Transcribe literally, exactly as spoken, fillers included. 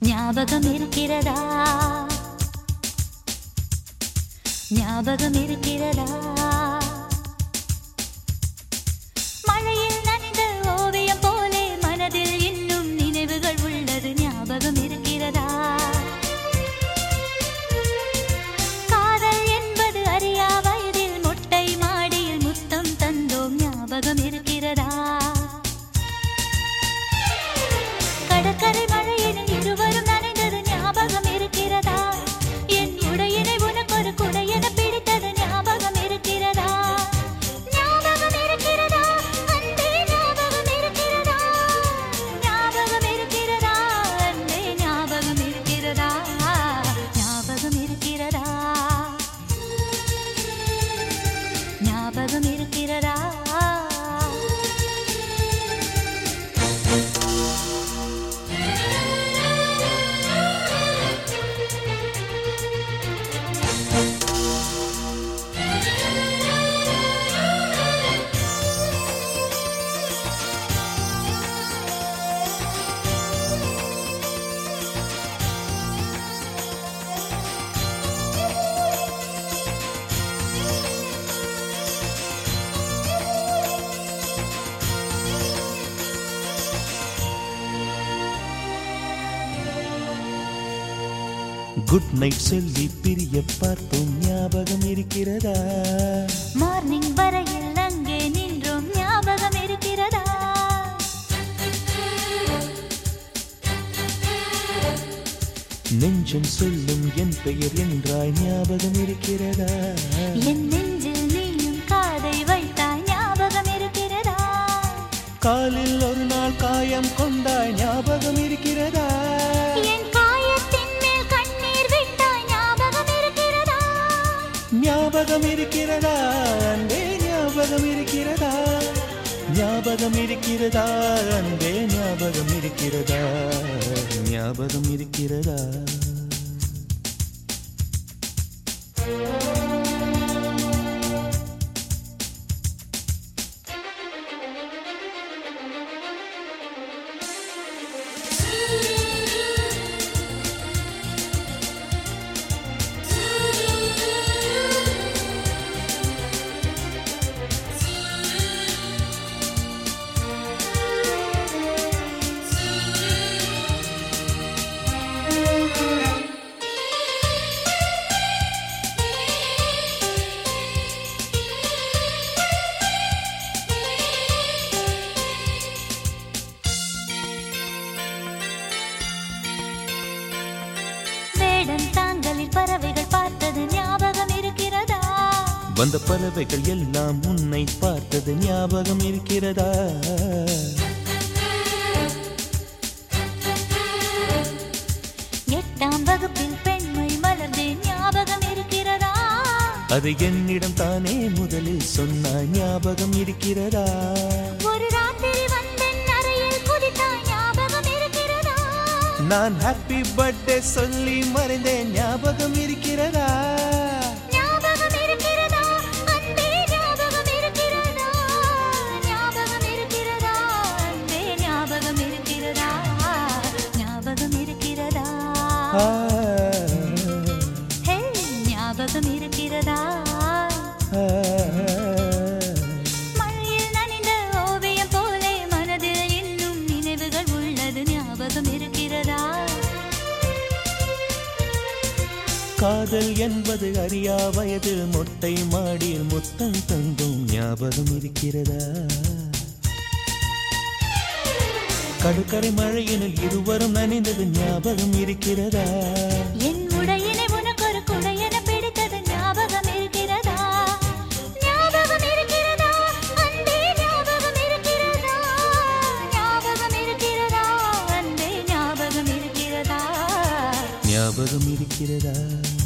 ஞாபகம் இருக்கிறதா ஞாபகம் இருக்கிறதா மழையில் நனைந்த ஓவியம் போலே மனதில் இன்னும் நினைவுகள் உள்ளது ஞாபகம் இருக்கிறதா காதல் என்பது அறியா வயதில் மொட்டை மாடியில் முத்தம் தந்தோம் ஞாபகம் இருக்கிறதா கடற்கரை மழையில் இருவரும் நனைந்தது ஞாபகம் இருக்கிறதா என் உடையினை உனக்கொரு குடையென பிடித்தது ஞாபகம் இருக்கிறதா ஞாபகம் இருக்கிறதா அன்பே ஞாபகம் இருக்கிறதா ஞாபகம் இருக்கிறதா அன்பே ஞாபகம் இருக்கிறதா ஞாபகம் இருக்கிறதா ஞாபகம் இருக்கிறதா குட் நைட் சொல்லி பிரிய பார்த்தோம் ஞாபகம் இருக்கிறதா மார்னிங் வரையில் அங்கே நின்றோம் ஞாபகம் இருக்கிறதா நெஞ்சம் சொல்லும் என் பெயர் என்றாய் ஞாபகம் இருக்கிறதா என் நெஞ்சில் நீயும் காதை வைத்தாய் ஞாபகம் இருக்கிறதா காலில் ஒரு நாள் காயம் கொண்டாய் ஞாபகம் இருக்கிறதா என் காயத்தின் மேல் கண்ணீர் விட்டாய் ஞாபகம் இருக்கிறதா ஞாபகம் இருக்கிறதா அன்பே ஞாபகம் இருக்கிறதா ஞாபகம் இருக்கிறதா அன்பே ஞாபகம் இருக்கிறதா ஞாபகம் இருக்கிறதா தாங்களில் பறவைகள் பார்த்தது ஞாபகம் இருக்கிறதா வந்த பறவைகள் எல்லாம் உன்னை பார்த்தது ஞாபகம் இருக்கிறதா எட்டாம் வகுப்பில் பெண்மை மலர்ந்து ஞாபகம் இருக்கிறதா அது என்னிடம் தானே முதலில் சொன்ன ஞாபகம் இருக்கிறதா ஒரு ராத்திரி வந்தன் அறையில் குதித்தாய் ஞாபகம் இருக்கிறதா நான் ஹாப்பி பர்த்டே சொல்லி மறைந்தேன் ஞாபகம் இருக்கிறதா ஞாபகம் இருக்கிறதா அன்பே ஞாபகம் இருக்கிறதா ஞாபகம் இருக்கிறதா அன்பே ஞாபகம் இருக்கிறதா ஞாபகம் இருக்கிறதா ஹே ஞாபகம் இருக்கிறதா மழையில் நனைந்த ஓவியம் போலே மனதில் இன்னும் நினைவுகள் உள்ளது ஞாபகம் இருக்கிறதா காதல் என்பது அறியா வயதில் மொட்டை மாடியில் முத்தம் தந்தும் ஞாபகம் இருக்கிறதா கடற்கரை மழையினில் இருவரும் நனைந்தது ஞாபகம் இருக்கிறதா என் உடையினை உனக்கொரு குடையென பிடித்தது ஞாபகம் இருக்கிறதா ஞாபகம் இருக்கிறதா அன்பே ஞாபகம் இருக்கிறதா ஞாபகம் இருக்கிறதா அன்பே ஞாபகம் இருக்கிறதா ஞாபகம் இருக்கிறதா